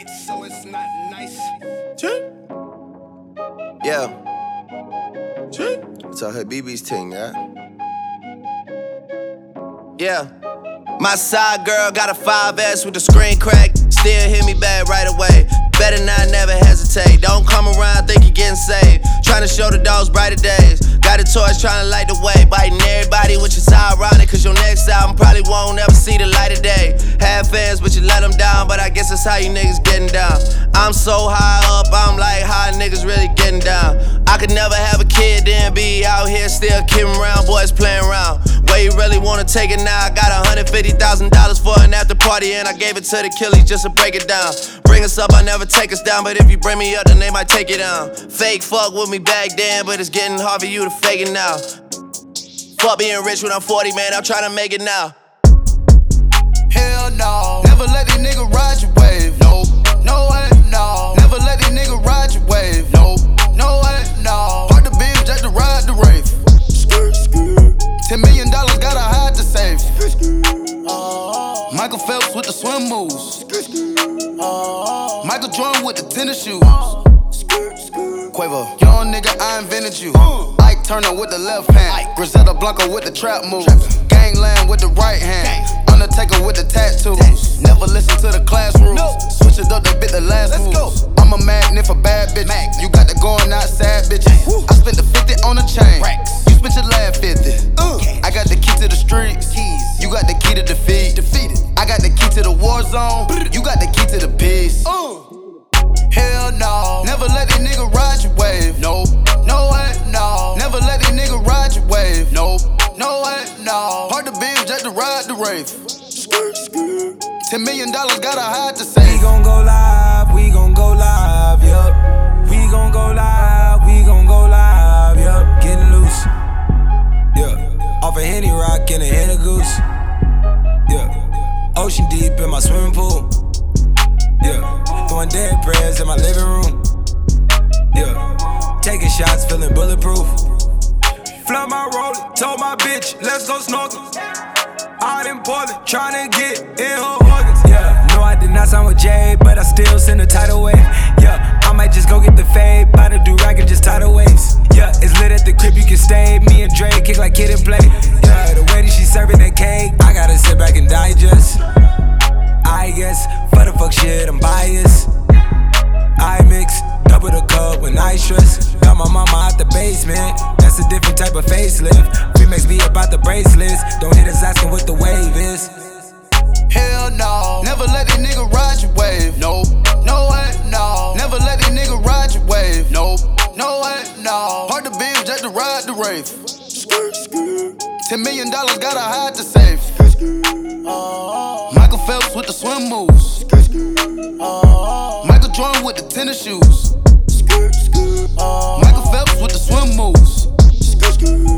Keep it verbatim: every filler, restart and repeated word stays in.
it, so it's not nice. Yeah. It's a Habib's thing, yeah. Yeah. My side girl got a five S with the screen crack. Still hit me back right away. Better not never hesitate. Don't come around, think you're getting saved. Tryna show the dogs brighter days. Got a torch tryna light the way. Biting everybody, which is ironic, cause your next album probably won't ever see the light of day. Have fans, but you let them down. But I guess that's how you niggas getting down. I'm so high up, I'm like, how niggas really getting down? I could never have a kid, then be out here still kidding around. Boys playing around. Where you really wanna take it now? I got one hundred fifty thousand dollars for an after party, and I gave it to the killies just to break it down. Bring us up, I never take us down, but if you bring me up, then they might take it down. Fake fuck with me back then, but it's getting hard for you to fake it now. Fuck being rich when I'm forty, man, I'm tryna make it now. Hell no, never let these niggas ride your wave. No, no way, no. Never let these niggas ride your wave. No, no way, no. Park the beam just to ride the rave. Ten million dollars gotta hide to save. Uh, Michael Phelps with the swim moves. Uh, Michael Jordan with the tennis shoes. Quavo, young nigga, I invented you. Ike Turner with the left hand. Griselda Blanco with the trap moves. Gangland with the right hand. Undertaker with the tattoos. Never listen to the classroom. Switch it up, they bit the last moves. I'm a magnet for bad bitches. You got the going out sad bitches. I spent the fifty on a chain. You spent your last fifty. I got the key to the streets. You got the key to defeat. Defeated. I got the key to the war zone. You got the key to the peace. Hell no. Never let these niggas ride your wave. No, no way, no. Never let these niggas ride your wave. No, no way, no. Park the beam just to ride the rave. Ten million dollars gotta hide to save. We gon' go live, we gon' go live, yup. We gon' go live, we gon' go live, yup. Getting loose, yeah. Off a Henny Rock and a Henny Goose, yeah. Ocean deep in my swimming pool, yeah. Throwing dead prayers in my living room, yeah. Taking shots, feeling bulletproof. Flood my roller, told my bitch, let's go snorkel. Out in Portland, tryna get in her organs, yeah. No, I did not sign with Jay, but I still send a tidal wave, yeah. I might just go get the fade, buy the do-rag and just tidal waves, yeah. It's lit at the crib, you can stay. Me and Dre kick like kid and play, yeah. The way that she serving that cake, I gotta sit back and digest. I guess, for the fuck shit, I'm biased. I mix, double the cup when I stress. Got my mama out the basement, that's a different type of facelift. Remix be about the bracelets, don't hit us asking what the wave is. Hell no, never let these niggas ride your wave. No, no way, no. Never let these niggas ride your wave. No, no way, no. Park the beam just to ride the rave. Ten million dollars gotta hide to save. Uh, Michael Phelps with the swim moves. Uh, Michael Jordan with the tennis shoes. Uh, Michael Phelps with the swim moves.